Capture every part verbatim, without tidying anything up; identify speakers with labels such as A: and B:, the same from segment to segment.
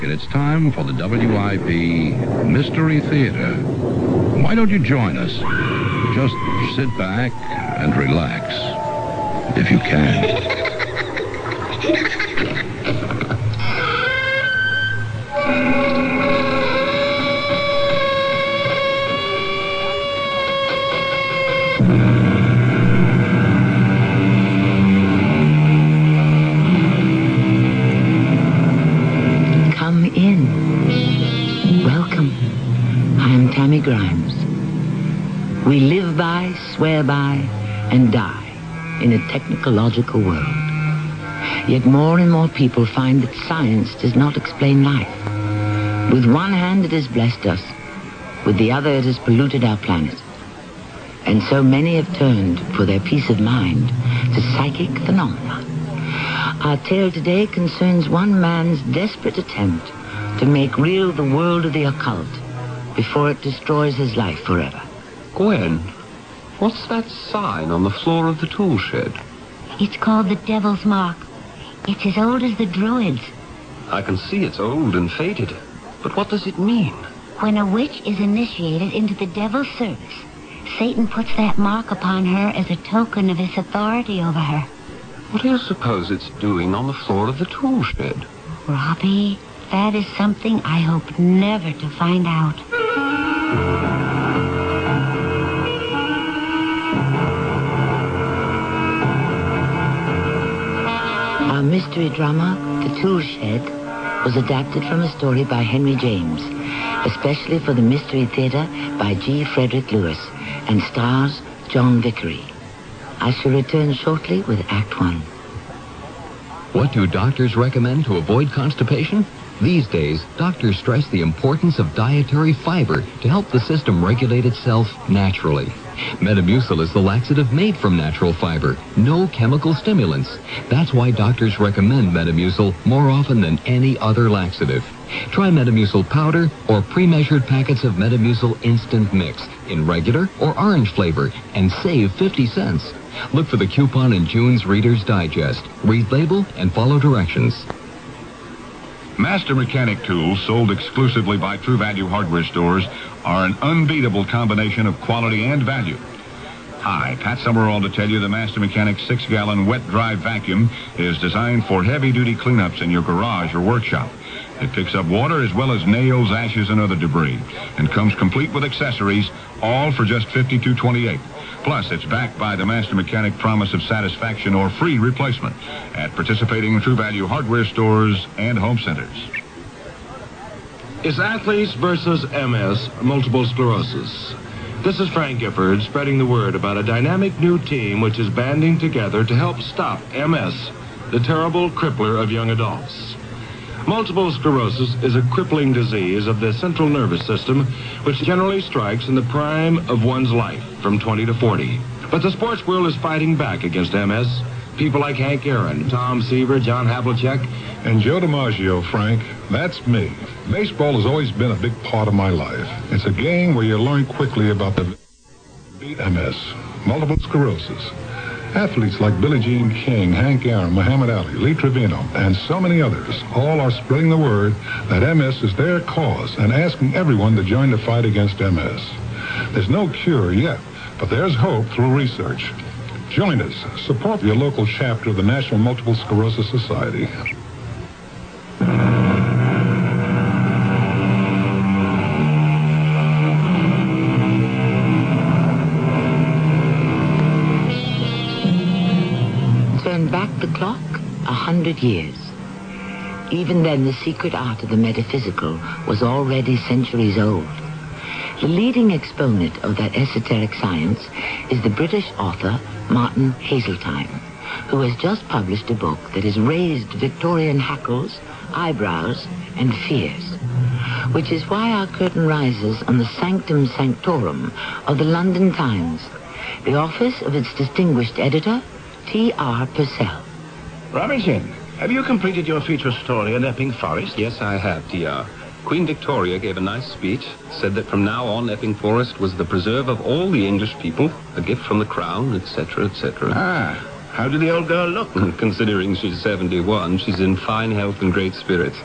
A: And it's time for the W I P Mystery Theater. Why don't you join us? Just sit back and relax, if you can.
B: Come in. Welcome. I am Tammy Grimes. We live by, swear by, and die in a technological world. Yet more and more people find that science does not explain life. With one hand it has blessed us. With the other it has polluted our planet. And so many have turned for their peace of mind to psychic phenomena. Our tale today concerns one man's desperate attempt to make real the world of the occult before it destroys his life forever.
C: Gwen, what's that sign on the floor of the tool shed?
D: It's called the Devil's Mark. It's as old as the Druids.
C: I can see it's old and faded, but what does it mean?
D: When a witch is initiated into the Devil's service, Satan puts that mark upon her as a token of his authority over her.
C: What do you suppose it's doing on the floor of the tool shed?
D: Robbie, that is something I hope never to find out.
B: Our mystery drama, The Tool Shed, was adapted from a story by Henry James, especially for the Mystery Theater by G. Frederick Lewis, and stars John Vickery. I shall return shortly with Act One.
E: What do doctors recommend to avoid constipation? These days, doctors stress the importance of dietary fiber to help the system regulate itself naturally. Metamucil is the laxative made from natural fiber, no chemical stimulants. That's why doctors recommend Metamucil more often than any other laxative. Try Metamucil powder or pre-measured packets of Metamucil Instant Mix in regular or orange flavor and save fifty cents. Look for the coupon in June's Reader's Digest. Read label and follow directions.
A: Master Mechanic tools sold exclusively by True Value hardware stores are an unbeatable combination of quality and value. Hi, Pat Summerall to tell you the Master Mechanic six-gallon wet-dry vacuum is designed for heavy-duty cleanups in your garage or workshop. It picks up water as well as nails, ashes, and other debris, and comes complete with accessories, all for just fifty-two twenty-eight. Plus, it's backed by the Master Mechanic promise of satisfaction or free replacement at participating True Value hardware stores and home centers.
F: It's athletes versus M S, multiple sclerosis. This is Frank Gifford spreading the word about a dynamic new team which is banding together to help stop M S, the terrible crippler of young adults. Multiple sclerosis is a crippling disease of the central nervous system which generally strikes in the prime of one's life, from twenty to forty. But the sports world is fighting back against M S. People like Hank Aaron, Tom Seaver, John Havlicek,
G: and Joe DiMaggio, Frank. That's me. Baseball has always been a big part of my life. It's a game where you learn quickly about the beat M S, multiple sclerosis. Athletes like Billie Jean King, Hank Aaron, Muhammad Ali, Lee Trevino, and so many others all are spreading the word that M S is their cause and asking everyone to join the fight against M S. There's no cure yet, but there's hope through research. Join us. Support your local chapter of the National Multiple Sclerosis Society.
B: Turn back the clock a hundred years. Even then, the secret art of the metaphysical was already centuries old. The leading exponent of that esoteric science is the British author Martin Haseltine, who has just published a book that has raised Victorian hackles, eyebrows, and fears, which is why our curtain rises on the sanctum sanctorum of the London Times, the office of its distinguished editor, T R Purcell.
H: Robinson, have you completed your feature story on Epping Forest?
C: Yes, I have, T R Queen Victoria gave a nice speech, said that from now on Epping Forest was the preserve of all the English people, a gift from the Crown, et cetera, et cetera.
H: Ah, how did the old girl look?
C: Considering she's seventy-one, she's in fine health and great spirits.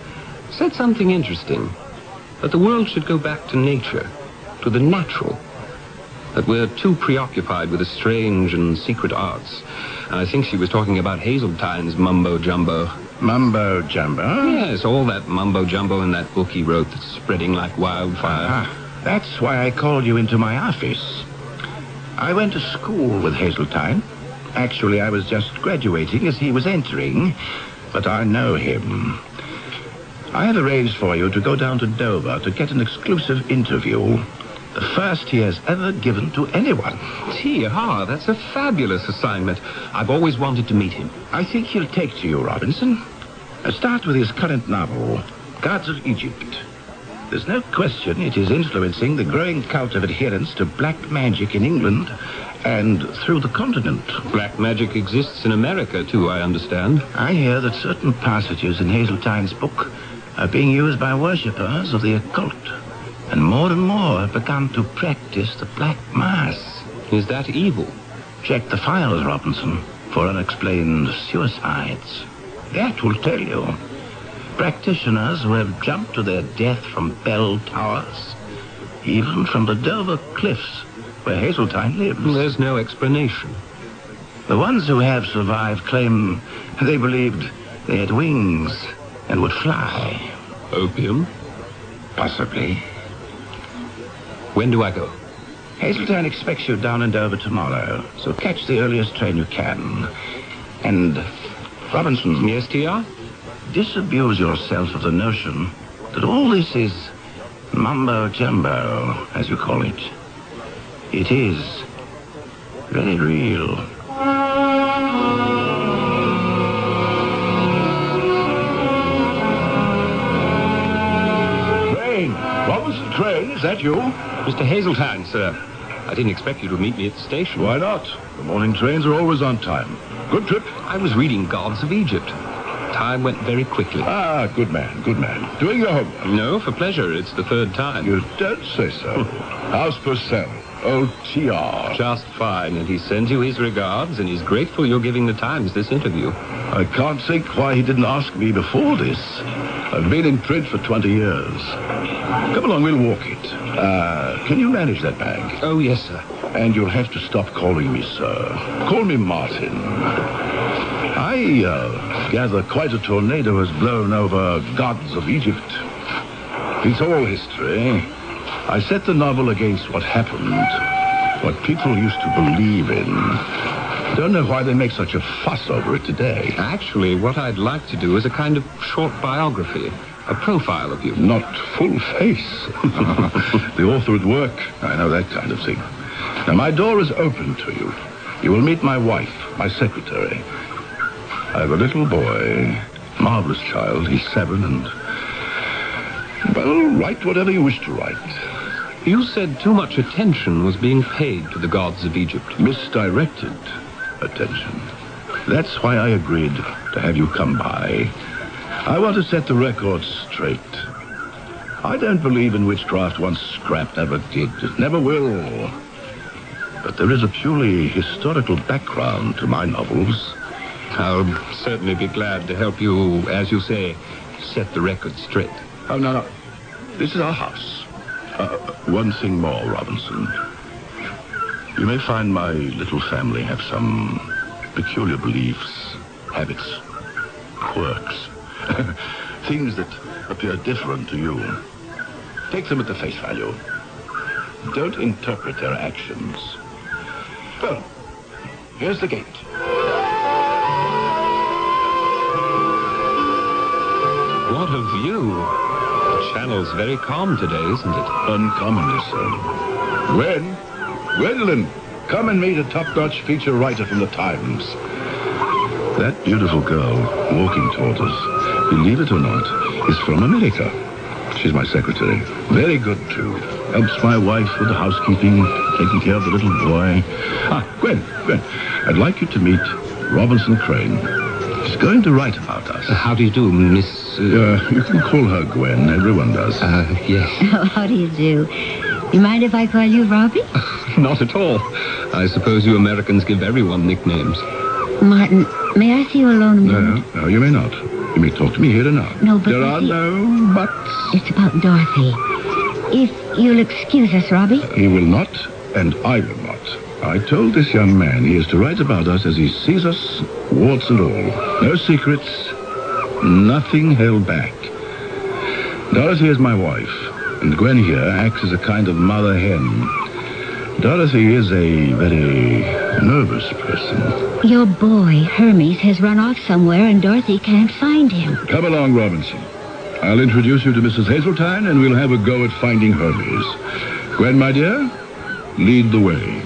C: said something interesting. That the world should go back to nature, to the natural. That we're too preoccupied with the strange and secret arts. And I think she was talking about Hazeltine's mumbo-jumbo.
H: Mumbo-jumbo?
C: Yes, all that mumbo-jumbo in that book he wrote that's spreading like wildfire.
H: Ah, that's why I called you into my office. I went to school with Hazeltine. Actually, I was just graduating as he was entering, but I know him. I have arranged for you to go down to Dover to get an exclusive interview. The first he has ever given to anyone.
C: Gee, ah, that's a fabulous assignment. I've always wanted to meet him.
H: I think he'll take to you, Robinson. Uh, start with his current novel, Gods of Egypt. There's no question it is influencing the growing cult of adherence to black magic in England and through the continent.
C: Black magic exists in America, too, I understand.
H: I hear that certain passages in Hazeltine's book are being used by worshippers of the occult. And more and more have begun to practice the Black Mass.
C: Is that evil?
H: Check the files, Robinson, for unexplained suicides. That will tell you. Practitioners who have jumped to their death from bell towers, even from the Dover cliffs where Hazeltine lives.
C: There's no explanation.
H: The ones who have survived claim they believed they had wings and would fly.
C: Opium?
H: Possibly.
C: When do I go?
H: Hazeltine expects you down in Dover tomorrow, so catch the earliest train you can. And, Robinson...
C: Yes, T R?
H: Disabuse yourself of the notion that all this is mumbo-jumbo, as you call it. It is very real.
G: Crane! Robinson Crane, is that you?
C: Mister Hazeltine, sir. I didn't expect you to meet me at the station.
G: Why not? The morning trains are always on time. Good trip?
C: I was reading Gods of Egypt. Time went very quickly.
G: Ah, good man, good man. Doing your homework?
C: No, for pleasure. It's the third time.
G: You don't say so. How's Purcell? Old T R.
C: Just fine, and he sends you his regards, and he's grateful you're giving the Times this interview.
G: I can't think why he didn't ask me before this. I've been in print for twenty years. Come along, we'll walk it. Uh, can you manage that bag?
C: Oh, yes, sir.
G: And you'll have to stop calling me sir. Call me Martin. I uh, gather quite a tornado has blown over Gods of Egypt. It's all history. I set the novel against what happened, what people used to believe in. Don't know why they make such a fuss over it today.
C: Actually, what I'd like to do is a kind of short biography, a profile of you.
G: Not full face. The author at work, I know that kind of thing. Now, my door is open to you. You will meet my wife, my secretary. I have a little boy, marvelous child. He's seven and... well, write whatever you wish to write.
C: You said too much attention was being paid to the Gods of Egypt.
G: Misdirected attention. That's why I agreed to have you come by. I want to set the record straight. I don't believe in witchcraft. Once scrapped, never did. Never will. But there is a purely historical background to my novels.
C: I'll certainly be glad to help you, as you say, set the record straight.
G: Oh, no, no. This is our house. Uh, one thing more, Robinson. You may find my little family have some peculiar beliefs, habits, quirks, things that appear different to you. Take them at the face value. Don't interpret their actions. Well, here's the gate.
C: What a view. The channel's very calm today, isn't it?
G: Uncommonly so. Gwen, Gwendolyn, come and meet a top-notch feature writer from the Times. That beautiful girl walking toward us, believe it or not, is from America. She's my secretary. Very good, too. Helps my wife with the housekeeping, taking care of the little boy. Ah, Gwen, Gwen, I'd like you to meet Robinson Crane. He's going to write about us.
C: Uh, how do you do, Miss... Uh...
G: Uh, you can call her Gwen. Everyone does.
C: Uh, yes.
D: Oh, how do you do? You mind if I call you Robbie?
C: Not at all. I suppose you Americans give everyone nicknames.
D: Martin, may I see you alone a minute?
G: No, no, you may not.
H: You may talk to me here and now.
D: No, but...
H: There are
D: he-
H: no buts.
D: It's about Dorothy. If you'll excuse us, Robbie.
H: He will not, and I will not. I told this young man he is to write about us as he sees us, warts and all. No secrets, nothing held back. Dorothy is my wife, and Gwen here acts as a kind of mother hen. Dorothy is a very nervous person.
D: Your boy, Hermes, has run off somewhere and Dorothy can't find him.
H: Come along, Robinson. I'll introduce you to Missus Hazeltine, and we'll have a go at finding Hermes. Gwen, my dear, lead the way.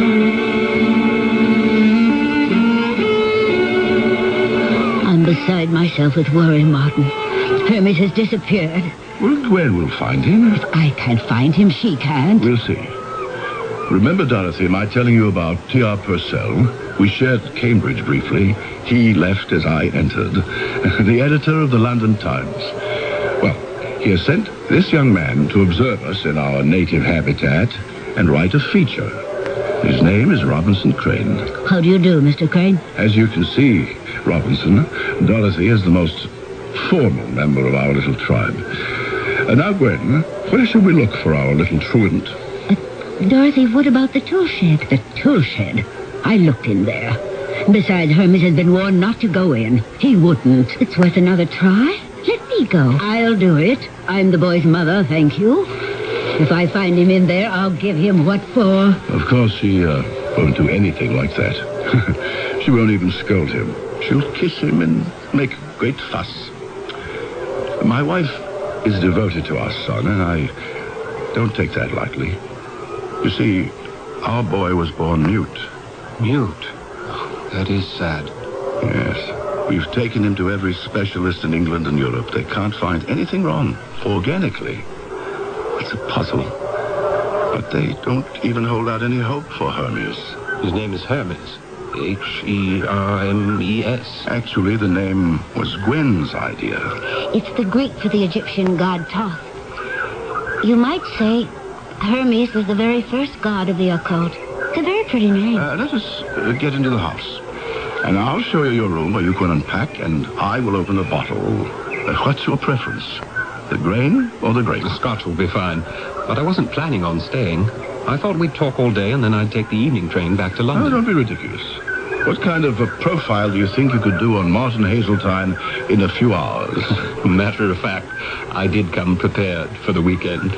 D: I'm beside myself with worry, Martin. Hermes has disappeared.
H: Well, Gwen will find him.
D: If I can't find him, she can't.
H: We'll see. Remember, Dorothy, my telling you about T R Purcell? We shared Cambridge briefly. He left as I entered. The editor of the London Times. Well, he has sent this young man to observe us in our native habitat and write a feature. His name is Robinson Crane.
D: How do you do, Mister Crane?
H: As you can see, Robinson, Dorothy is the most formal member of our little tribe. And now, Gwen, where shall we look for our little truant?
D: Dorothy, what about the tool shed? The tool shed? I looked in there. Besides, Hermes has been warned not to go in. He wouldn't. It's worth another try. Let me go. I'll do it. I'm the boy's mother, thank you. If I find him in there, I'll give him what for.
H: Of course, she uh, won't do anything like that. She won't even scold him. She'll kiss him and make a great fuss. My wife is devoted to our son, and I don't take that lightly. You see, our boy was born mute.
C: Mute? That is sad.
H: Yes. We've taken him to every specialist in England and Europe. They can't find anything wrong, organically. It's a puzzle. But they don't even hold out any hope for Hermes.
C: His name is Hermes. H E R M E S.
H: Actually, the name was Gwen's idea.
D: It's the Greek for the Egyptian god Thoth. You might say Hermes was the very first god of the occult. It's a very pretty name.
H: Uh, let us uh, get into the house. And I'll show you your room where you can unpack, and I will open a bottle. Uh, what's your preference? The grain or the grape?
C: The Scotch will be fine. But I wasn't planning on staying. I thought we'd talk all day, and then I'd take the evening train back to
H: Oh,
C: London.
H: don't be ridiculous. What kind of a profile do you think you could do on Martin Hazeltine in a few hours?
C: Matter of fact, I did come prepared for the weekend.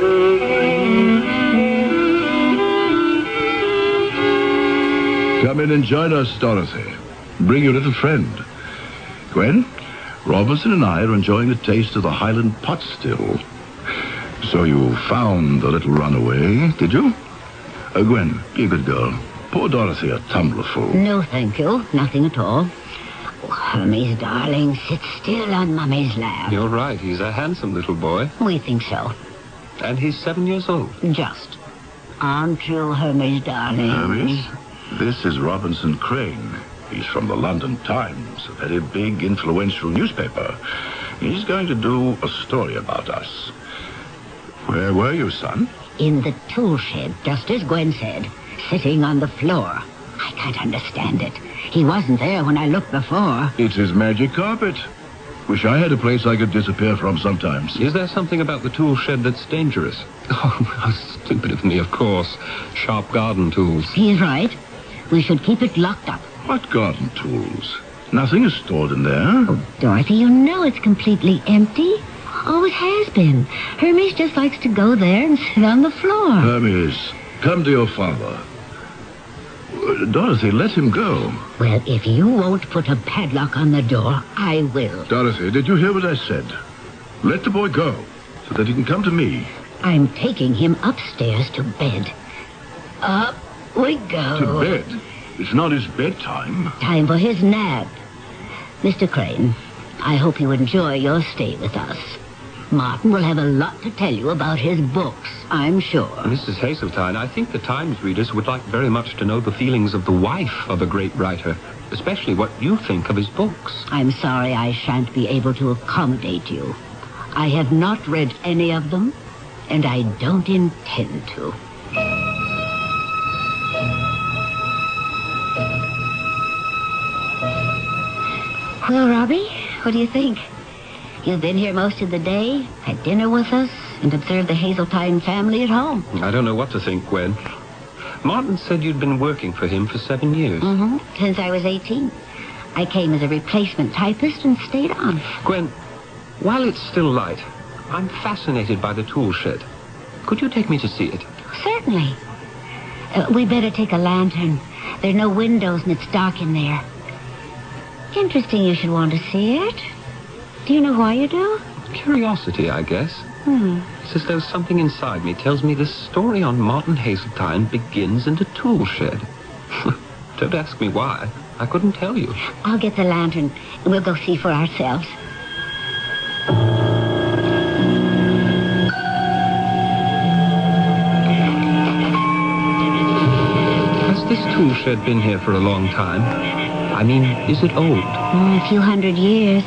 H: Come in and join us, Dorothy. Bring your little friend. Gwen, Robinson and I are enjoying the taste of the Highland pot still. So you found the little runaway, did you? Uh, Gwen, be a good girl. Pour Dorothy a tumblerful.
D: No, thank you. Nothing at all. Oh, Hermes, darling, sit still on Mummy's lap.
C: You're right. He's a handsome little boy.
D: We think so.
C: And he's seven years old.
D: Just. Aren't you, Hermes, darling?
H: Hermes, this is Robinson Crane. He's from the London Times, a very big, influential newspaper. He's going to do a story about us. Where were you, son?
D: In the tool shed, just as Gwen said. Sitting on the floor. I can't understand it. He wasn't there when I looked before.
H: It's his magic carpet. Wish I had a place I could disappear from sometimes.
C: Is there something about the tool shed that's dangerous? Oh, how stupid of me, of course. Sharp garden tools.
D: He's right. We should keep it locked up.
H: What garden tools? Nothing is stored in there.
D: Oh, Dorothy, you know it's completely empty. Always has been. Hermes just likes to go there and sit on the floor.
H: Hermes, come to your father. Uh, Dorothy, let him go.
D: Well, if you won't put a padlock on the door, I will.
H: Dorothy, did you hear what I said? Let the boy go, so that he can come to me.
D: I'm taking him upstairs to bed. Up we go.
H: To bed? It's not his bedtime.
D: Time for his nap. Mister Crane, I hope you enjoy your stay with us. Martin will have a lot to tell you about his books, I'm sure.
C: Missus Hazeltine, I think the Times readers would like very much to know the feelings of the wife of a great writer, especially what you think of his books.
D: I'm sorry I shan't be able to accommodate you. I have not read any of them, and I don't intend to. Well, Robbie, What do you think? You've been here most of the day, had dinner with us, and observed the Hazeltine family at home.
C: I don't know what to think, Gwen. Martin said you'd been working for him for seven years.
D: Mm-hmm. Since I was eighteen. I came as a replacement typist and stayed on.
C: Gwen, while it's still light, I'm fascinated by the tool shed. Could you take me to see it?
D: Certainly. Uh, we better take a lantern. There are no windows and it's dark in there. Interesting you should want to see it. Do you know why you do?
C: Curiosity, I guess.
D: Hmm.
C: It's as though something inside me tells me this story on Martin Hazeltine begins in the tool shed. Don't ask me why. I couldn't tell you.
D: I'll get the lantern and we'll go see for ourselves.
C: Has this tool shed been here for a long time? I mean, is it old?
D: Mm, a few hundred years.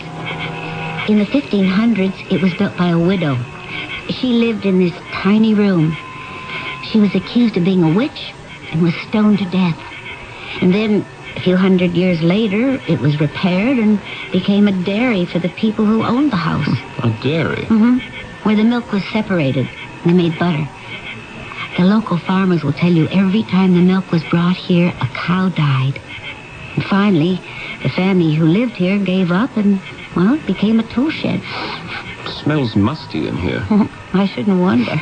D: In the fifteen hundreds, it was built by a widow. She lived in this tiny room. She was accused of being a witch and was stoned to death. And then, a few hundred years later, it was repaired and became a dairy for the people who owned the house.
C: A dairy?
D: Mm-hmm. Where the milk was separated and they made butter. The local farmers will tell you every time the milk was brought here, a cow died. And finally, the family who lived here gave up and, well, it became a tool shed.
C: It smells musty in here.
D: I shouldn't wonder.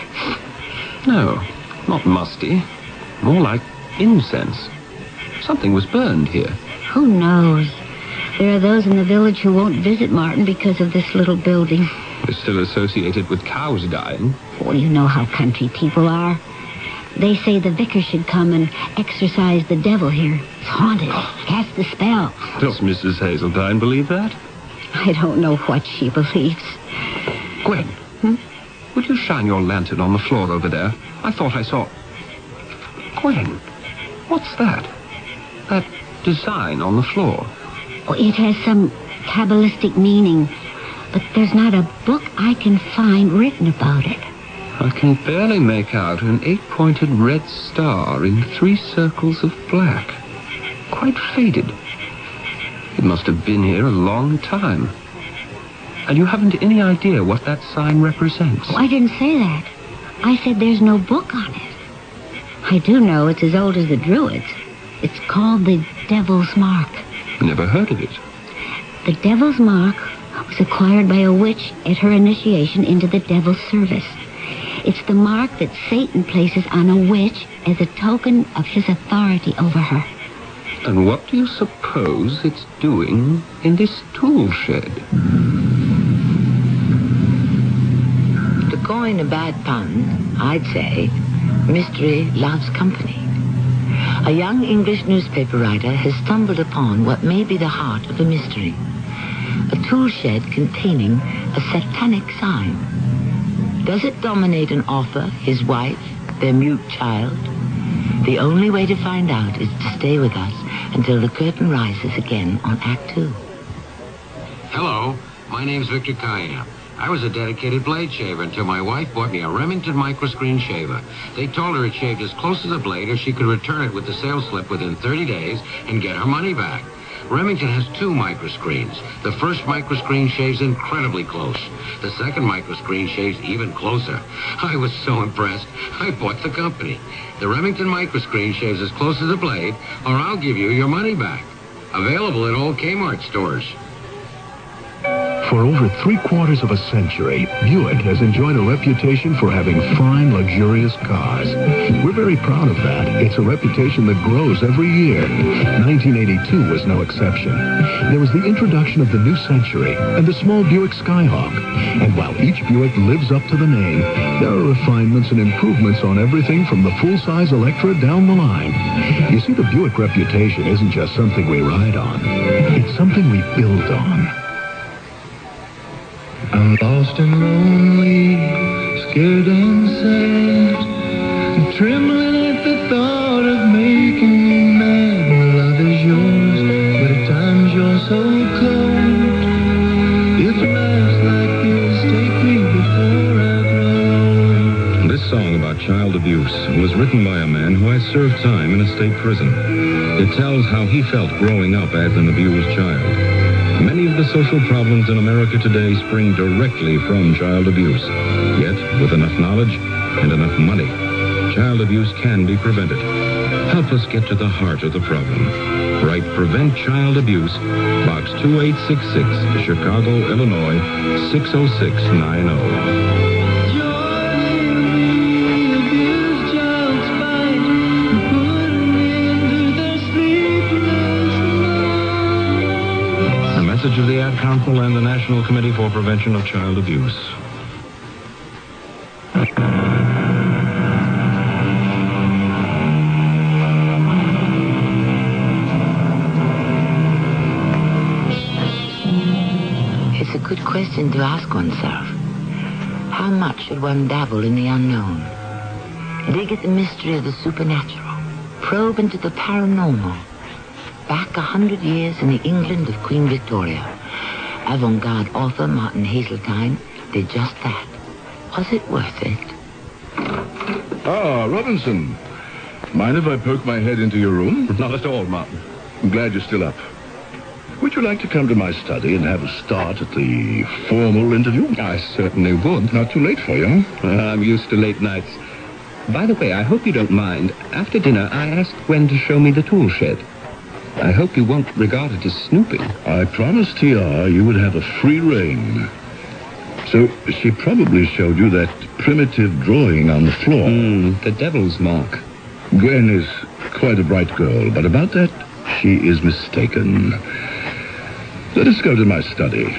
C: No, not musty. More like incense. Something was burned here.
D: Who knows? There are those in the village who won't visit Martin because of this little building.
C: We're still associated with cows dying.
D: Well, you know how country people are. They say the vicar should come and exorcise the devil here. It's haunted. Cast the spell.
C: Does Missus Hazeltine believe that?
D: I don't know what she believes.
C: Gwen,
D: Hmm?
C: would you shine your lantern on the floor over there? I thought I saw... Gwen, what's that? That design on the floor.
D: Oh, it has some Kabbalistic meaning, but there's not a book I can find written about it.
C: I can barely make out an eight-pointed red star in three circles of black. Quite faded. It must have been here a long time. And you haven't any idea what that sign represents.
D: Oh, I didn't say that. I said there's no book on it. I do know it's as old as the Druids. It's called the Devil's Mark.
C: Never heard of it.
D: The Devil's Mark was acquired by a witch at her initiation into the Devil's service. It's the mark that Satan places on a witch as a token of his authority over her.
C: And what do you suppose it's doing in this tool shed?
B: To coin a bad pun, I'd say mystery loves company. A young English newspaper writer has stumbled upon what may be the heart of a mystery. A tool shed containing a satanic sign. Does it dominate an author, his wife, their mute child? The only way to find out is to stay with us until the curtain rises again on Act Two.
I: Hello, my name's Victor Kaya. I was a dedicated blade shaver until my wife bought me a Remington microscreen shaver. They told her it shaved as close to the blade or she could return it with the sales slip within thirty days and get her money back. Remington has two microscreens. The first microscreen shaves incredibly close. The second microscreen shaves even closer. I was so impressed, I bought the company. The Remington microscreen shaves as close to the blade, or I'll give you your money back. Available at all Kmart stores.
J: For over three quarters of a century, Buick has enjoyed a reputation for having fine, luxurious cars. We're very proud of that. It's a reputation that grows every year. nineteen eighty-two was no exception. There was the introduction of the new Century and the small Buick Skyhawk. And while each Buick lives up to the name, there are refinements and improvements on everything from the full-size Electra down the line. You see, the Buick reputation isn't just something we ride on. It's something we build on.
K: I'm lost and lonely, scared and sad, trembling at the thought of making you mad. My love is yours, but at times you're so cold. If lies like this take me before I grow.
L: This song about child abuse was written by a man who has served time in a state prison. It tells how he felt growing up as an abused child. Many of the social problems in America today spring directly from child abuse. Yet, with enough knowledge and enough money, child abuse can be prevented. Help us get to the heart of the problem. Write Prevent Child Abuse, Box two eight six six, Chicago, Illinois, six oh six nine oh. Message of the Ad Council and the National Committee for Prevention of Child Abuse.
B: It's a good question to ask oneself. How much should one dabble in the unknown? Dig at the mystery of the supernatural. Probe into the paranormal. Back a hundred years in the England of Queen Victoria, avant-garde author Martin Haseltine did just that. Was it worth it?
G: Ah, Robinson. Mind if I poke my head into your room?
C: Not at all, Martin.
G: I'm glad you're still up. Would you like to come to my study and have a start at the formal interview?
C: I certainly would.
G: Not too late for you.
C: Uh, I'm used to late nights. By the way, I hope you don't mind. After dinner, I asked Gwen to show me the tool shed. I hope you won't regard it as snooping.
G: I promised T R you would have a free rein. So she probably showed you that primitive drawing on the floor.
C: Mm, the devil's mark.
G: Gwen is quite a bright girl, but about that, she is mistaken. Let us go to my study.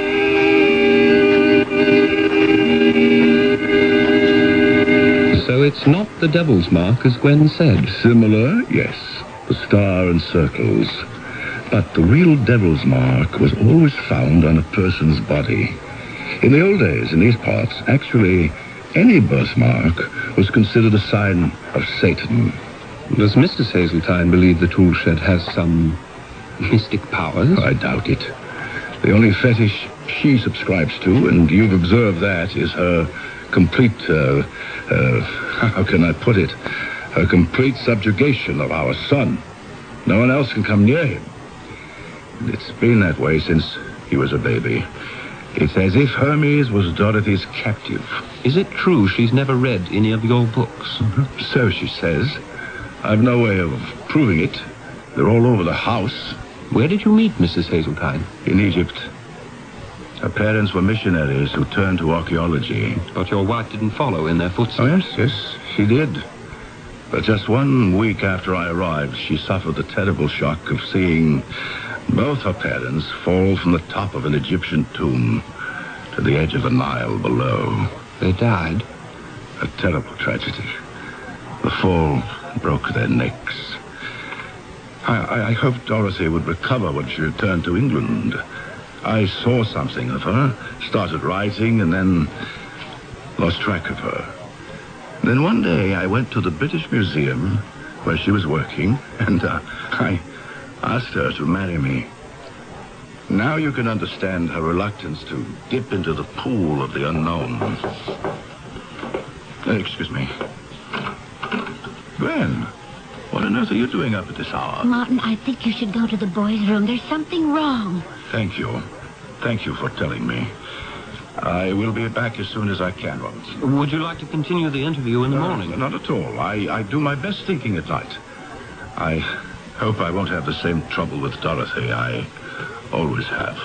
C: So it's not the devil's mark, as Gwen said.
G: Similar, yes. The star and circles. But the real devil's mark was always found on a person's body. In the old days, in these parts, actually, any birthmark was considered a sign of Satan.
C: Does Missus Haseltine believe the tool shed has some mystic powers?
G: I doubt it. The only fetish she subscribes to, and you've observed that, is her complete, uh, uh, how can I put it? Her complete subjugation of our son. No one else can come near him. It's been that way since he was a baby. It's as if Hermes was Dorothy's captive.
C: Is it true she's never read any of your books?
G: Mm-hmm. So she says. I've no way of proving it. They're all over the house.
C: Where did you meet Missus Haseltine?
G: In Egypt. Her parents were missionaries who turned to archaeology.
C: But your wife didn't follow in their footsteps?
G: Oh, yes, yes, she did. But just one week after I arrived, she suffered the terrible shock of seeing both her parents fall from the top of an Egyptian tomb to the edge of the Nile below.
C: They died?
G: A terrible tragedy. The fall broke their necks. I, I, I hoped Dorothy would recover when she returned to England. I saw something of her, started writing, and then lost track of her. Then one day I went to the British Museum where she was working, and uh, I asked her to marry me. Now you can understand her reluctance to dip into the pool of the unknown. Uh, excuse me. Gwen, what on earth are you doing up at this hour?
D: Martin, I think you should go to the boys' room. There's something wrong.
G: Thank you. Thank you for telling me. I will be back as soon as I can, Robinson.
C: Would you like to continue the interview in the
G: uh,
C: morning?
G: Not at all. I, I do my best thinking at night. I hope I won't have the same trouble with Dorothy I always have.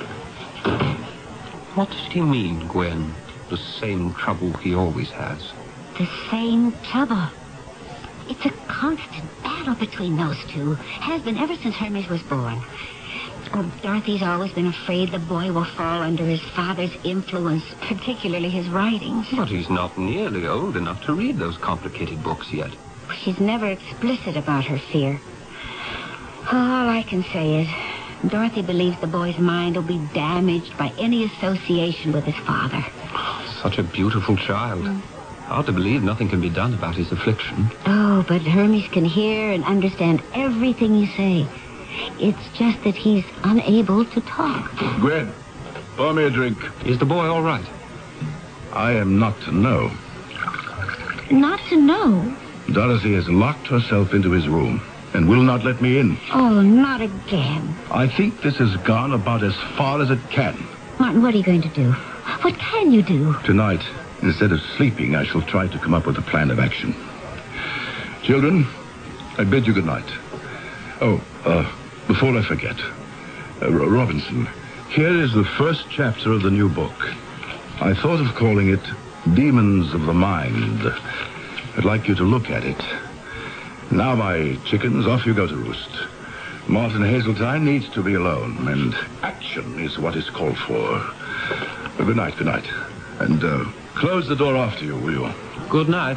C: What did he mean, Gwen? The same trouble he always has.
D: The same trouble. It's a constant battle between those two. Has been ever since Hermes was born. Oh, Dorothy's always been afraid the boy will fall under his father's influence, particularly his writings.
C: But he's not nearly old enough to read those complicated books yet.
D: She's never explicit about her fear. All I can say is, Dorothy believes the boy's mind will be damaged by any association with his father.
C: Such a beautiful child. Mm. Hard to believe nothing can be done about his affliction.
D: Oh, but Hermes can hear and understand everything you say. It's just that he's unable to talk.
G: Gwen, pour me a drink.
C: Is the boy all right?
G: I am not to know.
D: Not to know?
G: Dorothy has locked herself into his room.
H: and will not let me in.
D: Oh, not again.
H: I think this has gone about as far as it can.
D: Martin, what are you going to do? What can you do?
H: Tonight, instead of sleeping, I shall try to come up with a plan of action. Children, I bid you good night. Oh, uh, before I forget, uh, Robinson, here is the first chapter of the new book. I thought of calling it Demons of the Mind. I'd like you to look at it. Now, my chickens, off you go to roost. Martin Hazeltine needs to be alone, and action is what is called for. Uh, good night, good night. And uh, close the door after you, will you?
C: Good night.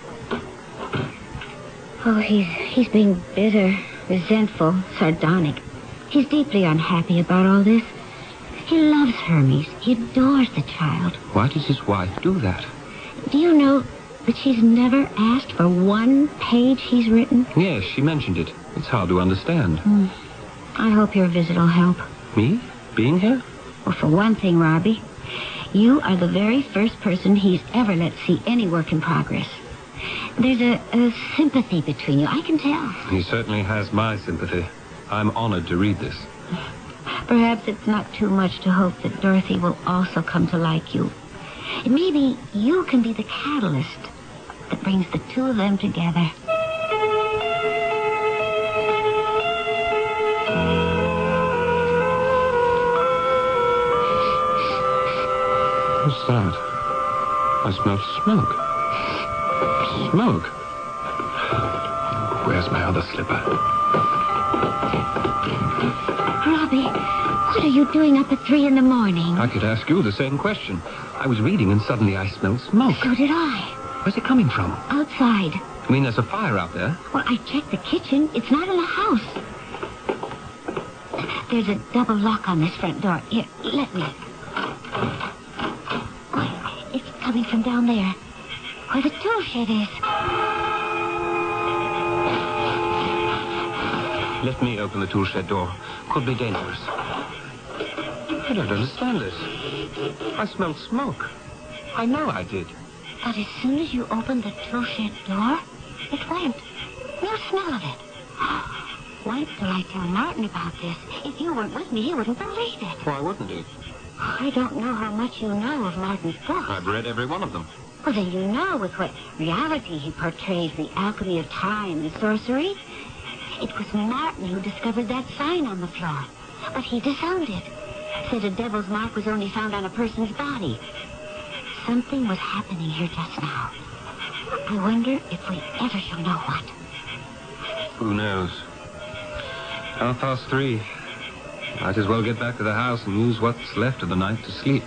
D: Oh, he's, he's being bitter, resentful, sardonic. He's deeply unhappy about all this. He loves Hermes. He adores the child.
C: Why does his wife do that?
D: Do you know that she's never asked for one page he's written?
C: Yes, she mentioned it. It's hard to understand.
D: Hmm. I hope your visit will help.
C: Me? Being here?
D: Well, for one thing, Robbie, you are the very first person he's ever let see any work in progress. There's a, a sympathy between you, I can tell.
C: He certainly has my sympathy. I'm honored to read this.
D: Perhaps it's not too much to hope that Dorothy will also come to like you. Maybe you can be the catalyst that brings the two of them together.
C: What's that? I smell smoke. Smoke? Where's my other slipper?
D: Robbie, what are you doing up at three in the morning?
C: I could ask you the same question. I was reading and suddenly I smelled smoke.
D: So did I.
C: Where's it coming from?
D: Outside.
C: You mean there's a fire out there?
D: Well, I checked the kitchen. It's not in the house. There's a double lock on this front door. Here, let me. Oh, it's coming from down there, where the tool shed is.
C: Let me open the tool shed door. Could be dangerous. I don't understand this. I smelled smoke. I know I did.
D: But as soon as you opened the tool shed door, it went. No smell of it. Wait till I tell Martin about this. If you weren't with me, he wouldn't believe it.
C: Why wouldn't he?
D: I don't know how much you know of Martin's books.
C: I've read every one of them.
D: Well, then you know with what reality he portrays the alchemy of time and sorcery. It was Martin who discovered that sign on the floor. But he disowned it. Said a devil's mark was only found on a person's body. Something was happening here just now. I wonder if we ever shall know what.
C: Who knows? Half past three. Might as well get back to the house and use what's left of the night to sleep.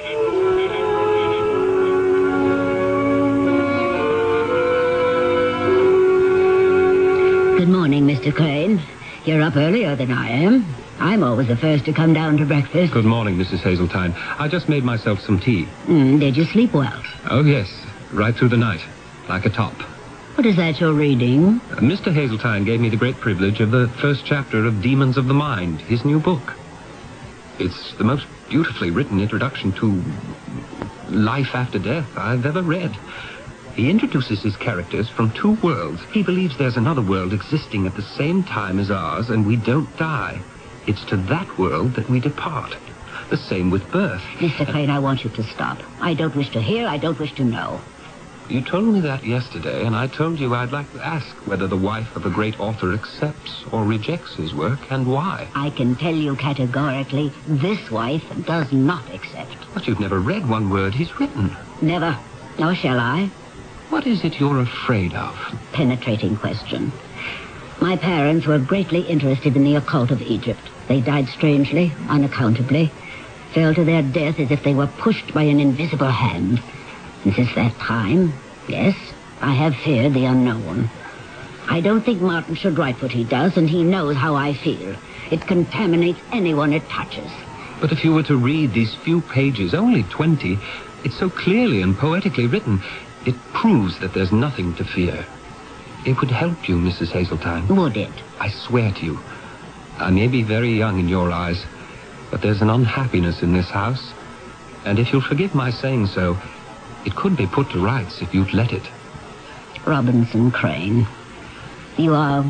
D: Good morning, Mister Crane. You're up earlier than I am. I'm always the first to come down to breakfast.
C: Good morning, Missus Hazeltine. I just made myself some tea.
D: Mm, did you sleep well?
C: Oh, yes. Right through the night. Like a top.
D: What is that you're reading?
C: Uh, Mister Hazeltine gave me the great privilege of the first chapter of Demons of the Mind, his new book. It's the most beautifully written introduction to life after death I've ever read. He introduces his characters from two worlds. He believes there's another world existing at the same time as ours, and we don't die. It's to that world that we depart. The same with birth.
D: Mister Crane, I want you to stop. I don't wish to hear, I don't wish to know.
C: You told me that yesterday, and I told you I'd like to ask whether the wife of a great author accepts or rejects his work, and why.
D: I can tell you categorically, this wife does not accept.
C: But you've never read one word he's written.
D: Never. Nor shall I.
C: What is it you're afraid of?
D: Penetrating question. My parents were greatly interested in the occult of Egypt. They died strangely, unaccountably, fell to their death as if they were pushed by an invisible hand. And since that time, yes, I have feared the unknown. I don't think Martin should write what he does, and he knows how I feel. It contaminates anyone it touches.
C: But if you were to read these few pages, only twenty, it's so clearly and poetically written, it proves that there's nothing to fear. It would help you, Missus Hazeltine.
D: Would it?
C: I swear to you. I may be very young in your eyes, but there's an unhappiness in this house. And if you'll forgive my saying so, it could be put to rights if you'd let it.
D: Robinson Crane, you are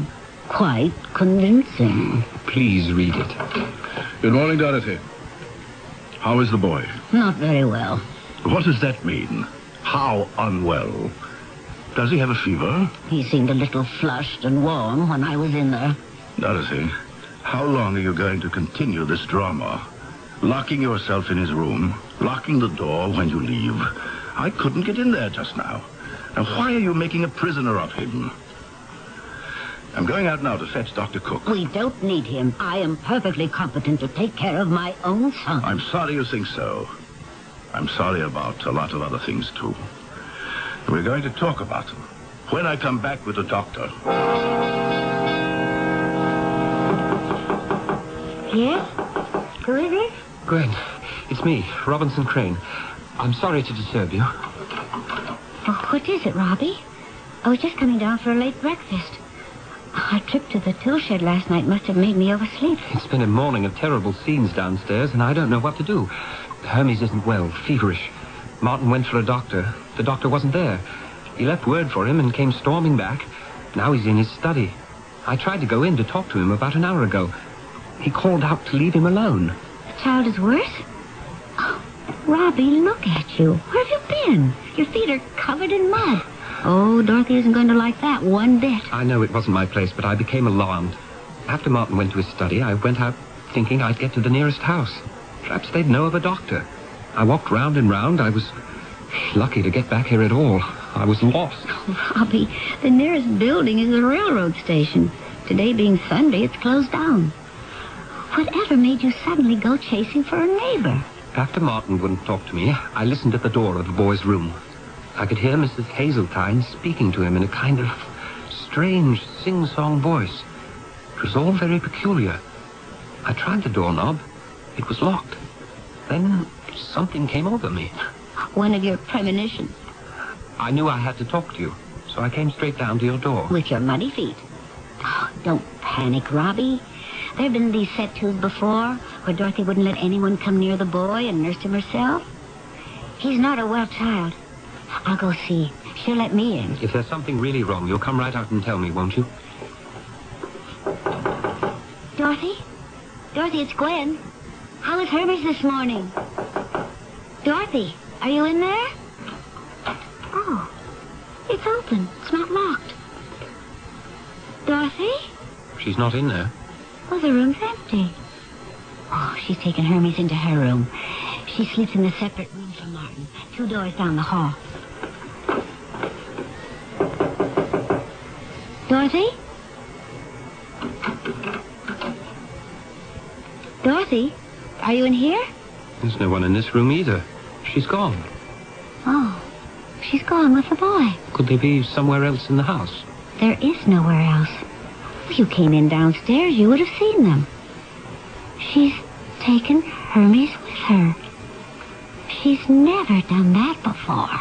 D: quite convincing.
C: Please read it.
H: Good morning, Dorothy. How is the boy?
D: Not very well.
H: What does that mean? How unwell? Does he have a fever?
D: He seemed a little flushed and warm when I was in there.
H: Dorothy, how long are you going to continue this drama? Locking yourself in his room, locking the door when you leave. I couldn't get in there just now. Now, why are you making a prisoner of him? I'm going out now to fetch Doctor Cook.
D: We don't need him. I am perfectly competent to take care of my own son.
H: I'm sorry you think so. I'm sorry about a lot of other things, too. We're going to talk about them when I come back with the doctor.
D: Yes? Who is it?
C: Gwen, it's me, Robinson Crane. I'm sorry to disturb you.
D: Oh, what is it, Robbie? I was just coming down for a late breakfast. Our trip to the tool shed last night must have made me oversleep.
C: It's been a morning of terrible scenes downstairs, and I don't know what to do. Hermes isn't well, feverish. Martin went for a doctor. The doctor wasn't there. He left word for him and came storming back. Now he's in his study. I tried to go in to talk to him about an hour ago. He called out to leave him alone.
D: The child is worse? Oh, Robbie, look at you. Where have you been? Your feet are covered in mud. Oh, Dorothy isn't going to like that one bit.
C: I know it wasn't my place, but I became alarmed. After Martin went to his study, I went out thinking I'd get to the nearest house. Perhaps they'd know of a doctor. I walked round and round. I was lucky to get back here at all. I was lost.
D: Oh, Robbie, the nearest building is a railroad station. Today being Sunday, it's closed down. Whatever made you suddenly go chasing for a neighbor?
C: After Martin wouldn't talk to me, I listened at the door of the boy's room. I could hear Missus Hazeltine speaking to him in a kind of strange sing-song voice. It was all very peculiar. I tried the doorknob. It was locked. Then something came over me.
D: One of your premonitions.
C: I knew I had to talk to you, so I came straight down to your door.
D: With your muddy feet. Oh, don't panic, Robbie. There have been these set twos before, where Dorothy wouldn't let anyone come near the boy and nursed him herself. He's not a well child. I'll go see. She'll let me in.
C: If there's something really wrong, you'll come right out and tell me, won't you?
D: Dorothy? Dorothy, it's Gwen. How was Hermes this morning? Dorothy, are you in there? Oh, it's open. It's not locked. Dorothy?
C: She's not in there.
D: Oh, the room's empty. Oh, she's taken Hermes into her room. She sleeps in a separate room from Martin, two doors down the hall. Dorothy? Dorothy, are you in here?
C: There's no one in this room either. She's gone.
D: Oh, she's gone with the boy.
C: Could they be somewhere else in the house?
D: There is nowhere else. If you came in downstairs, you would have seen them. She's taken Hermes with her. She's never done that before.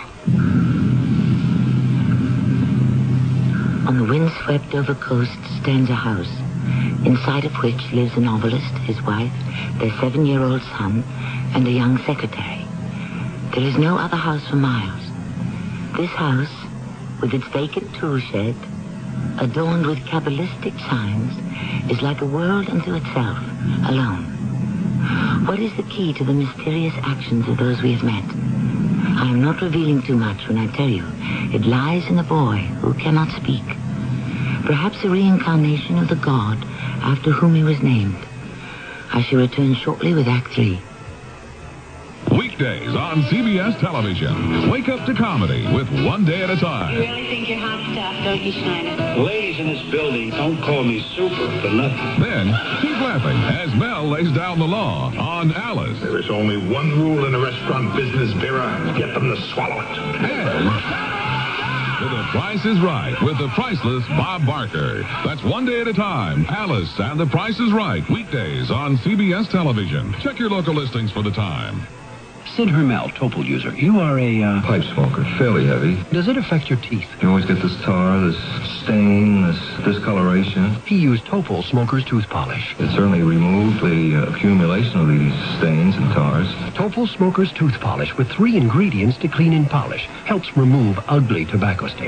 B: On the windswept-over coast stands a house, inside of which lives a novelist, his wife, their seven-year-old son, and a young secretary. There is no other house for miles. This house, with its vacant tool shed, adorned with cabalistic signs, is like a world unto itself, alone. What is the key to the mysterious actions of those we have met? I am not revealing too much when I tell you it lies in the boy who cannot speak. Perhaps a reincarnation of the god after whom he was named. I shall return shortly with Act Three.
A: Weekdays on C B S television. Wake up to comedy with One Day at a Time.
M: You really think you're hot stuff, don't you, Schneider?
N: Ladies in this building, don't call me super for nothing.
A: Then, keep laughing as Mel lays down the law on Alice.
G: There is only one rule in the restaurant business, Vera. Get them to swallow it.
A: And The Price is Right with the priceless Bob Barker. That's One Day at a Time. Alice and The Price is Right. Weekdays on C B S television. Check your local listings for the time.
O: Sid Hermel, Topol user. You are a... Uh...
P: pipe smoker, fairly heavy.
O: Does it affect your teeth?
P: You always get this tar, this stain, this discoloration.
O: He used Topol Smoker's tooth polish.
P: It certainly removed the uh, accumulation of these stains and tars.
O: Topol Smoker's tooth polish with three ingredients to clean and polish helps remove ugly tobacco stains.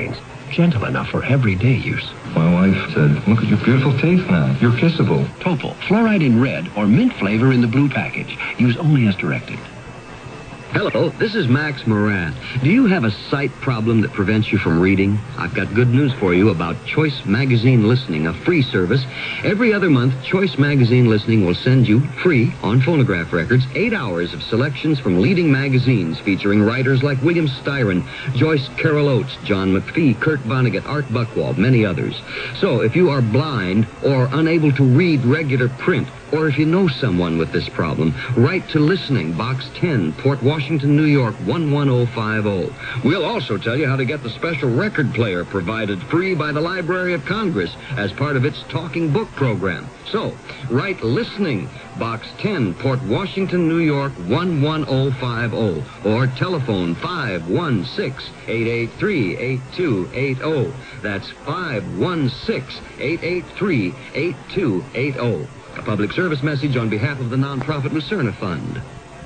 O: gentle enough for everyday use.
P: My wife said, look at your beautiful teeth now. You're kissable.
O: Topol, fluoride in red or mint flavor in the blue package. Use only as directed.
Q: Hello, this is Max Moran. Do you have a sight problem that prevents you from reading? I've got good news for you about Choice Magazine Listening, a free service. Every other month, Choice Magazine Listening will send you, free, on phonograph records, eight hours of selections from leading magazines featuring writers like William Styron, Joyce Carol Oates, John McPhee, Kurt Vonnegut, Art Buchwald, many others. So if you are blind or unable to read regular print, or if you know someone with this problem, write to Listening, Box ten, Port Washington, New York, one one oh five oh. We'll also tell you how to get the special record player provided free by the Library of Congress as part of its Talking Book program. So, write Listening, Box ten, Port Washington, New York, one one oh five oh, or telephone five one six, eight eight three, eight two eight oh. That's five one six, eight eight three, eight two eight oh. A public service message on behalf of the nonprofit Lucerna Fund.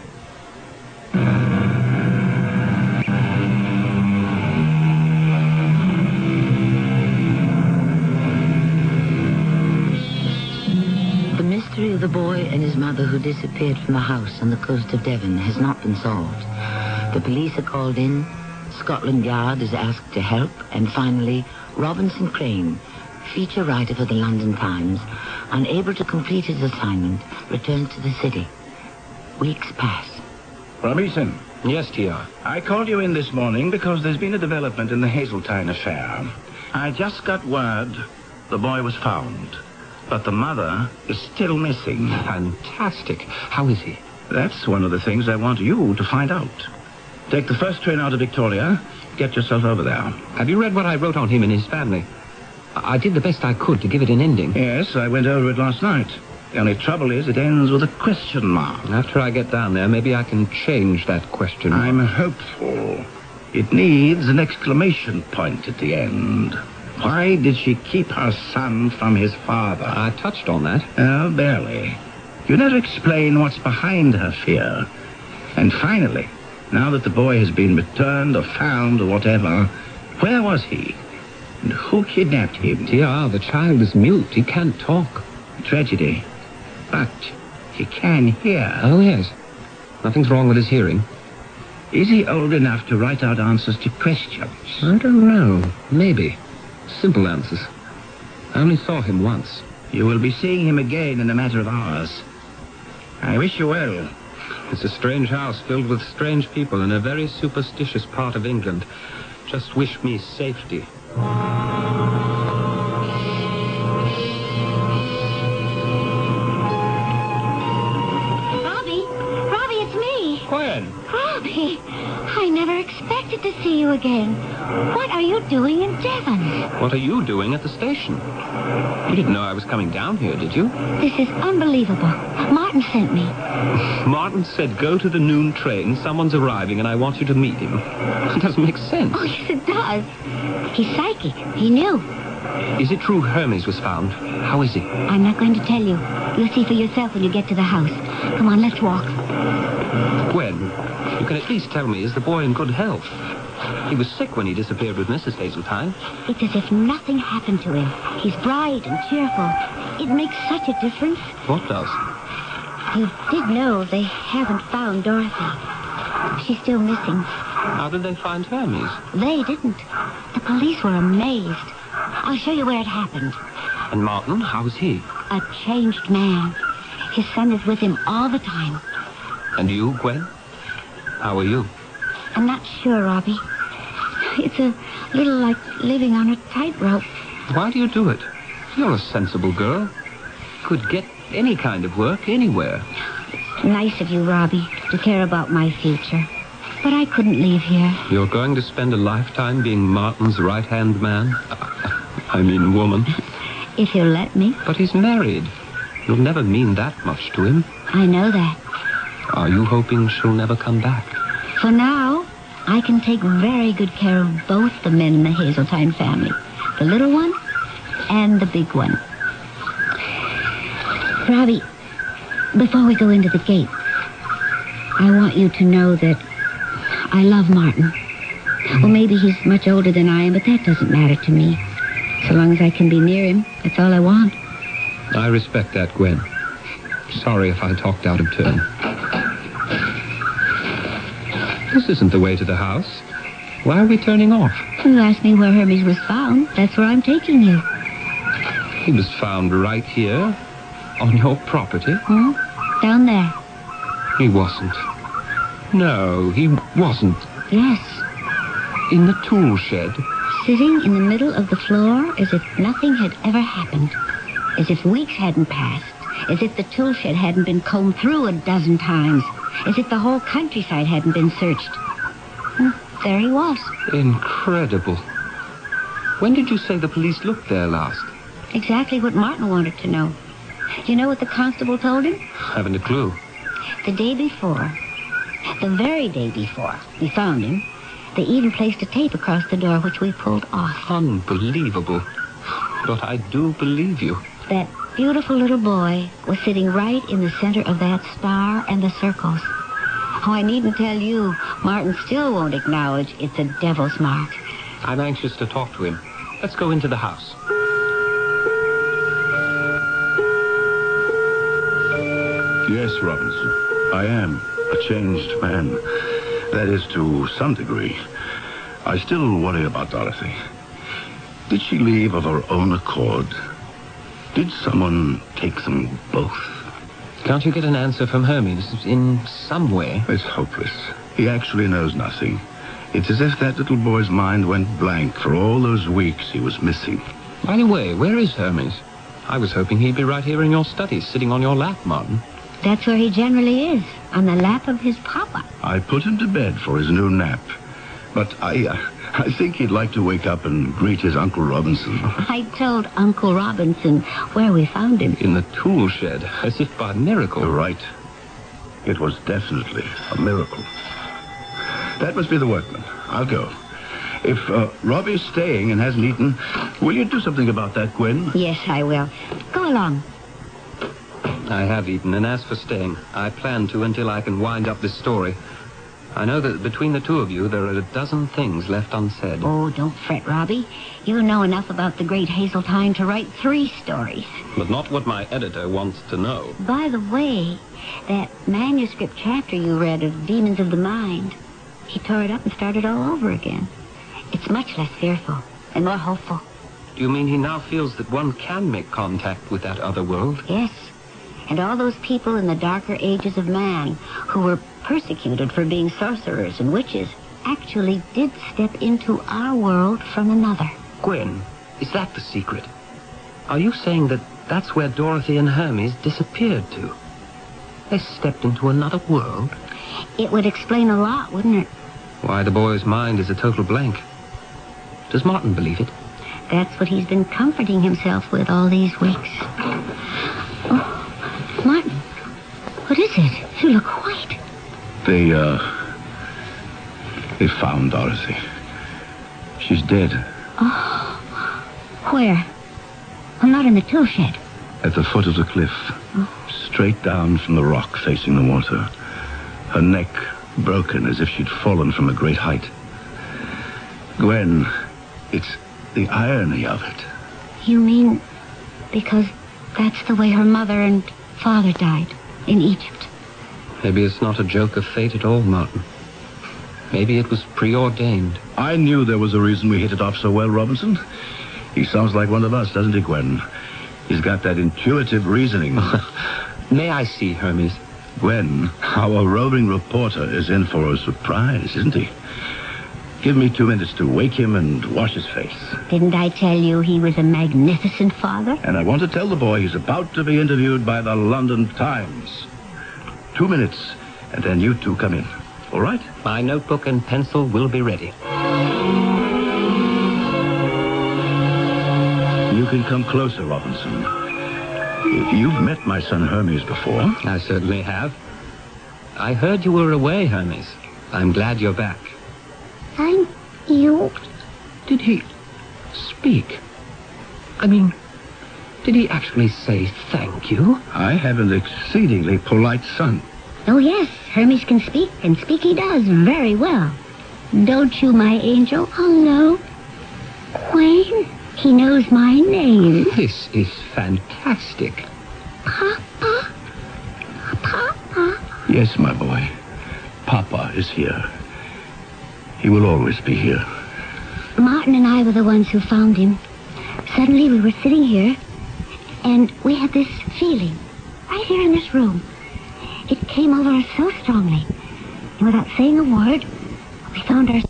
B: The mystery of the boy and his mother who disappeared from the house on the coast of Devon has not been solved. The police are called in, Scotland Yard is asked to help, and finally, Robinson Crane, feature writer for the London Times, unable to complete his assignment, returns to the city. Weeks pass.
H: Robinson.
C: Yes, T R.
H: I called you in this morning because there's been a development in the Hazeltine affair. I just got word the boy was found, but the mother is still missing.
C: Fantastic. How is he?
H: That's one of the things I want you to find out. Take the first train out of Victoria. Get yourself over there.
C: Have you read what I wrote on him and his family? I did the best I could to give it an ending.
H: Yes, I went over it last night. The only trouble is it ends with a question mark.
C: After I get down there, maybe I can change that question mark.
H: I'm hopeful. It needs an exclamation point at the end. Why did she keep her son from his father?
C: I touched on that.
H: Oh, barely. You never explain what's behind her fear. And finally, now that the boy has been returned or found or whatever, where was he? And who kidnapped him?
C: T R, the child is mute. He can't talk.
H: Tragedy. But he can hear.
C: Oh, yes. Nothing's wrong with his hearing.
H: Is he old enough to write out answers to questions?
C: I don't know. Maybe. Simple answers. I only saw him once.
H: You will be seeing him again in a matter of hours. I wish you well.
C: It's a strange house filled with strange people in a very superstitious part of England. Just wish me safety.
D: Robbie! Robbie, it's me!
C: Gwen!
D: Robbie! I never expected to see you again. What are you doing in Devon?
C: What are you doing at the station? You didn't know I was coming down here, did you?
D: This is unbelievable. Martin sent me.
C: Martin said go to the noon train. Someone's arriving and I want you to meet him. It doesn't make sense.
D: Oh, yes, it does. He's psychic. He knew.
C: Is it true Hermes was found? How is he?
D: I'm not going to tell you. You'll see for yourself when you get to the house. Come on, let's walk.
C: Gwen, you can at least tell me, is the boy in good health? He was sick when he disappeared with Missus Hazeltine.
D: It's as if nothing happened to him. He's bright and cheerful. It makes such a difference.
C: What does?
D: You did know they haven't found Dorothy. She's still missing.
C: How did they find Hermes?
D: They didn't. The police were amazed. I'll show you where it happened.
C: And Martin, how's he?
D: A changed man. His son is with him all the time.
C: And you, Gwen? How are you?
D: I'm not sure, Robbie. It's a little like living on a tightrope.
C: Why do you do it? You're a sensible girl. Could get any kind of work anywhere.
D: Nice of you, Robbie, to care about my future. But I couldn't leave here.
C: You're going to spend a lifetime being Martin's right-hand man? I mean, woman.
D: If you'll let me.
C: But he's married. You'll never mean that much to him.
D: I know that.
C: Are you hoping she'll never come back?
D: For now, I can take very good care of both the men in the Hazeltine family. The little one and the big one. Robbie, before we go into the gate, I want you to know that I love Martin. Well, maybe he's much older than I am, but that doesn't matter to me. So long as I can be near him, that's all I want.
C: I respect that, Gwen. Sorry if I talked out of turn. This isn't the way to the house. Why are we turning off?
D: You asked me where Hermes was found. That's where I'm taking you.
C: He was found right here, on your property.
D: Hmm? Down there.
C: He wasn't. No, he wasn't.
D: Yes.
C: In the tool shed.
D: Sitting in the middle of the floor as if nothing had ever happened. As if weeks hadn't passed. As if the tool shed hadn't been combed through a dozen times. As if the whole countryside hadn't been searched. And there he was.
C: Incredible. When did you say the police looked there last?
D: Exactly what Martin wanted to know. You know what the constable told him?
C: Haven't a clue.
D: The day before, the very day before we found him, they even placed a tape across the door, which we pulled off.
C: Unbelievable. But I do believe you.
D: That beautiful little boy was sitting right in the center of that star and the circles. Oh, I needn't tell you, Martin still won't acknowledge it's a devil's mark.
C: I'm anxious to talk to him. Let's go into the house.
H: Yes, Robinson. I am a changed man. That is, to some degree. I still worry about Dorothy. Did she leave of her own accord? Did someone take them both?
C: Can't you get an answer from Hermes in some way?
H: It's hopeless. He actually knows nothing. It's as if that little boy's mind went blank for all those weeks he was missing.
C: By the way, where is Hermes? I was hoping he'd be right here in your study, sitting on your lap, Martin.
D: That's where he generally is, on the lap of his papa.
H: I put him to bed for his new nap. But I, uh, I think he'd like to wake up and greet his Uncle Robinson.
D: I told Uncle Robinson where we found him.
C: In the tool shed, as if by miracle.
H: You're right. It was definitely a miracle. That must be the workman. I'll go. If uh, Robbie's staying and hasn't eaten, will you do something about that, Gwen?
D: Yes, I will. Go along.
C: I have eaten, and as for staying, I plan to until I can wind up this story. I know that between the two of you, there are a dozen things left unsaid.
D: Oh, don't fret, Robbie. You know enough about the great Hazeltine to write three stories.
C: But not what my editor wants to know.
D: By the way, that manuscript chapter you read of Demons of the Mind, he tore it up and started all over again. It's much less fearful and more hopeful.
C: Do you mean he now feels that one can make contact with that other world?
D: Yes. And all those people in the darker ages of man who were persecuted for being sorcerers and witches actually did step into our world from another.
C: Gwen, is that the secret? Are you saying that that's where Dorothy and Hermes disappeared to? They stepped into another world?
D: It would explain a lot, wouldn't it?
C: Why the boy's mind is a total blank. Does Martin believe it?
D: That's what he's been comforting himself with all these weeks. Oh. Martin, what is it? You look white.
H: They, uh... They found Dorothy. She's dead.
D: Oh. Where? I'm not in the tool shed.
H: At the foot of the cliff. Oh. Straight down from the rock facing the water. Her neck broken as if she'd fallen from a great height. Gwen, it's the irony of it.
D: You mean because that's the way her mother and father died in Egypt?
C: Maybe it's not a joke of fate at all, Martin. Maybe it was preordained.
H: I knew there was a reason we hit it off so well, Robinson. He sounds like one of us, doesn't he, Gwen? He's got that intuitive reasoning.
C: May I see Hermes?
H: Gwen, our roving reporter is in for a surprise, isn't he? Give me two minutes to wake him and wash his face.
D: Didn't I tell you he was a magnificent father?
H: And I want to tell the boy he's about to be interviewed by the London Times. Two minutes, and then you two come in. All right?
C: My notebook and pencil will be ready.
H: You can come closer, Robinson. You've met my son Hermes before.
C: I certainly have. I heard you were away, Hermes. I'm glad you're back.
D: Thank you.
C: Did he speak? I mean, did he actually say thank you?
H: I have an exceedingly polite son.
D: Oh, yes. Hermes can speak, and speak he does very well. Don't you, my angel? Hello. Wayne, he knows my name.
C: This is fantastic.
D: Papa? Papa?
H: Yes, my boy. Papa is here. He will always be here.
D: Martin and I were the ones who found him. Suddenly we were sitting here, and we had this feeling, right here in this room. It came over us so strongly. And without saying a word, we found our...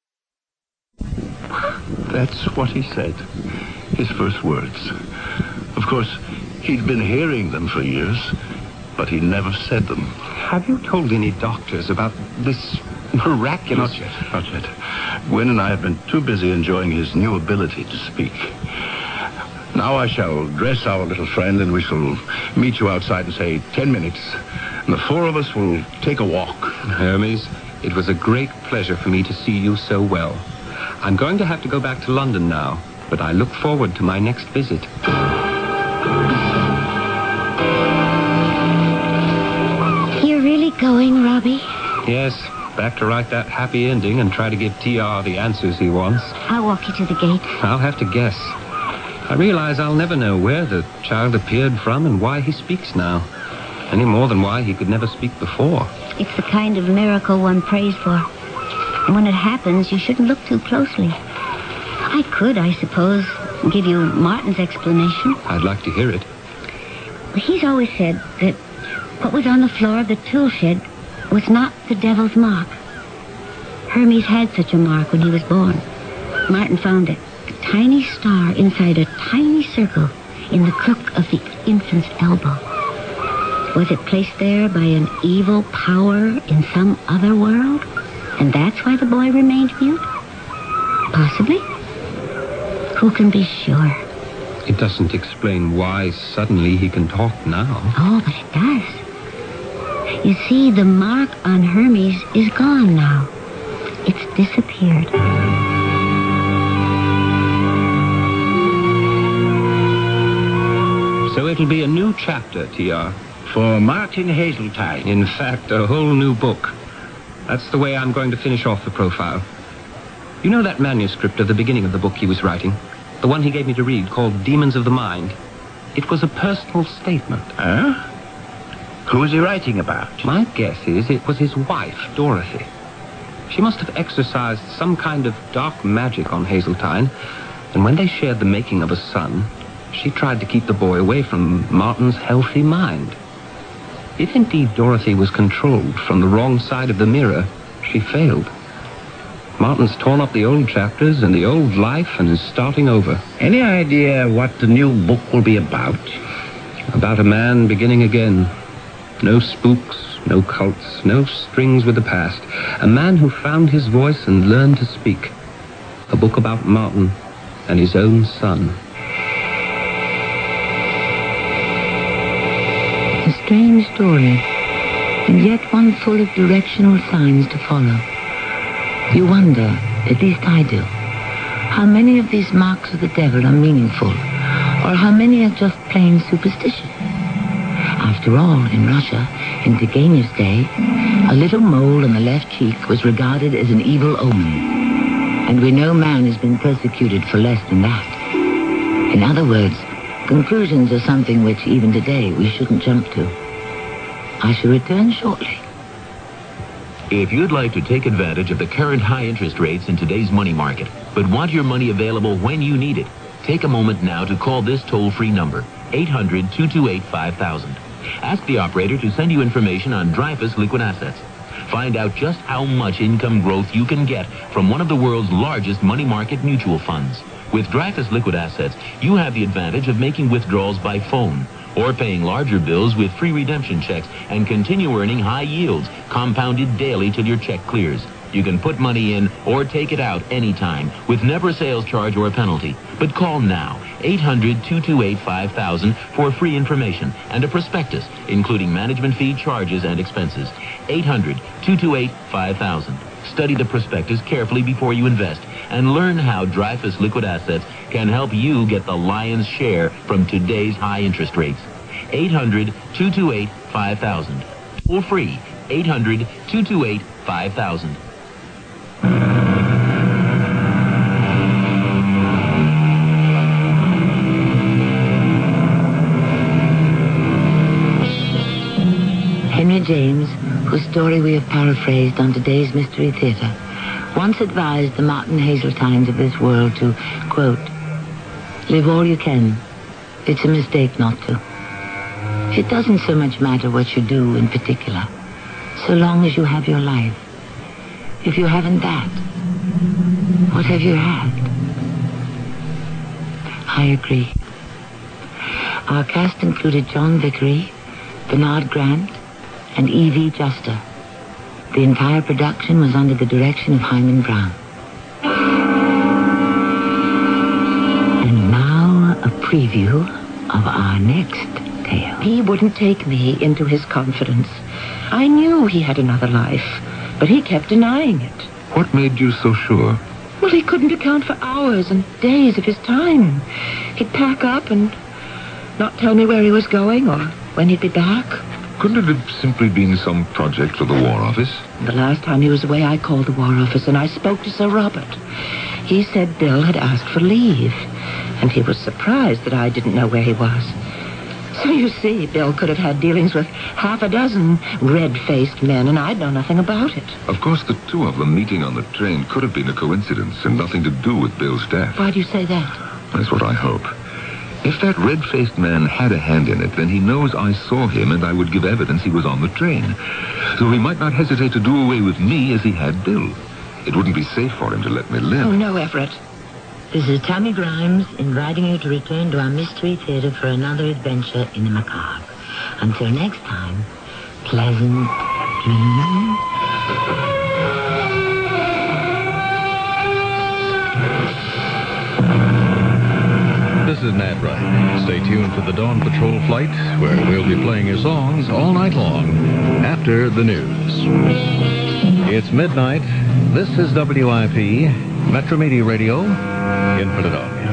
H: That's what he said. His first words. Of course, he'd been hearing them for years, but he never said them.
C: Have you told any doctors about this miraculous...
H: Not yet, not yet. Gwen and I have been too busy enjoying his new ability to speak. Now I shall dress our little friend, and we shall meet you outside in, say, ten minutes. And the four of us will take a walk.
C: Hermes, it was a great pleasure for me to see you so well. I'm going to have to go back to London now, but I look forward to my next visit.
D: You're really going, Robbie?
C: Yes, back to write that happy ending and try to give T R the answers he wants.
D: I'll walk you to the gate.
C: I'll have to guess. I realize I'll never know where the child appeared from and why he speaks now, any more than why he could never speak before.
D: It's the kind of miracle one prays for. And when it happens, you shouldn't look too closely. I could, I suppose, give you Martin's explanation.
C: I'd like to hear it.
D: Well, he's always said that what was on the floor of the tool shed was not the devil's mark. Hermes had such a mark when he was born. Martin found it. A tiny star inside a tiny circle in the crook of the infant's elbow. Was it placed there by an evil power in some other world? And that's why the boy remained mute? Possibly. Who can be sure?
C: It doesn't explain why suddenly he can talk now.
D: Oh, but it does. You see, the mark on Hermes is gone now. It's disappeared.
C: So it'll be a new chapter, T R.
H: For Martin Hazeltine.
C: In fact, a whole new book. That's the way I'm going to finish off the profile. You know that manuscript of the beginning of the book he was writing? The one he gave me to read, called Demons of the Mind. It was a personal statement.
H: Huh? Who was he writing about?
C: My guess is it was his wife, Dorothy. She must have exercised some kind of dark magic on Hazeltine, and when they shared the making of a son, she tried to keep the boy away from Martin's healthy mind. If indeed Dorothy was controlled from the wrong side of the mirror, she failed. Martin's torn up the old chapters and the old life and is starting over.
H: Any idea what the new book will be about?
C: About a man beginning again. No spooks, no cults, no strings with the past. A man who found his voice and learned to speak. A book about Martin and his own son.
B: A strange story, and yet one full of directional signs to follow. You wonder, at least I do, how many of these marks of the devil are meaningful, or how many are just plain superstition. After all, in Russia, in Turgenev's day, a little mole on the left cheek was regarded as an evil omen, and we know man has been persecuted for less than that. In other words, conclusions are something which, even today, we shouldn't jump to. I shall return shortly.
R: If you'd like to take advantage of the current high interest rates in today's money market, but want your money available when you need it, take a moment now to call this toll-free number, eight hundred, two two eight, five thousand. Ask the operator to send you information on Dreyfus Liquid Assets. Find out just how much income growth you can get from one of the world's largest money market mutual funds. With Dreyfus Liquid Assets, you have the advantage of making withdrawals by phone or paying larger bills with free redemption checks and continue earning high yields, compounded daily till your check clears. You can put money in or take it out anytime with never a sales charge or a penalty. But call now, eight hundred, two two eight, five thousand for free information and a prospectus, including management fee, charges, and expenses. eight hundred, two two eight, five thousand. Study the prospectus carefully before you invest and learn how Dreyfus Liquid Assets can help you get the lion's share from today's high interest rates. eight hundred, two two eight, five thousand. Toll free, eight hundred, two two eight, five thousand.
B: story we have paraphrased on today's Mystery Theater once advised the Martin Hazeltines of this world to, quote, live all you can. It's a mistake not to. It doesn't so much matter what you do in particular, so long as you have your life. If you haven't that, what have you had? I agree. Our cast included John Vickery, Bernard Grant, and Evie Juster. The entire production was under the direction of Hyman Brown. And now a preview of our next tale.
S: He wouldn't take me into his confidence. I knew he had another life, but he kept denying it.
P: What made you so sure?
S: Well, he couldn't account for hours and days of his time. He'd pack up and not tell me where he was going or when he'd be back.
P: Couldn't it have simply been some project for the War Office?
S: The last time he was away, I called the War Office and I spoke to Sir Robert. He said Bill had asked for leave, and he was surprised that I didn't know where he was. So you see, Bill could have had dealings with half a dozen red-faced men, and I'd know nothing about it.
P: Of course, the two of them meeting on the train could have been a coincidence and nothing to do with Bill's death.
B: Why do you say that?
P: That's what I hope. If that red-faced man had a hand in it, then he knows I saw him and I would give evidence he was on the train. So he might not hesitate to do away with me as he had Bill. It wouldn't be safe for him to let me live.
S: Oh, no, Everett.
B: This is Tammy Grimes inviting you to return to our Mystery Theater for another adventure in the macabre. Until next time, pleasant dreams.
T: This is Nat Wright. Stay tuned for the Dawn Patrol flight, where we'll be playing your songs all night long after the news. It's midnight. This is W I P, Metro Media Radio in Philadelphia.